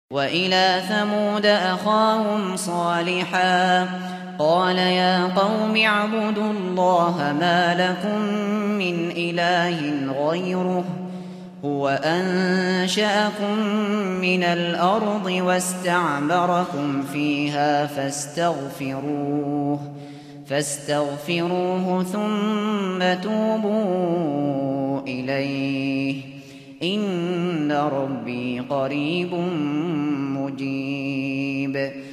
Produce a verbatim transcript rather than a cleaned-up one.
وإلى ثمود أخاهم صالحا قال يا قوم اعبدوا الله ما لكم من إله غيره هو أنشأكم من الأرض واستعمركم فيها فاستغفروه فاستغفروه ثم توبوا إليه إن ربي قريب مجيب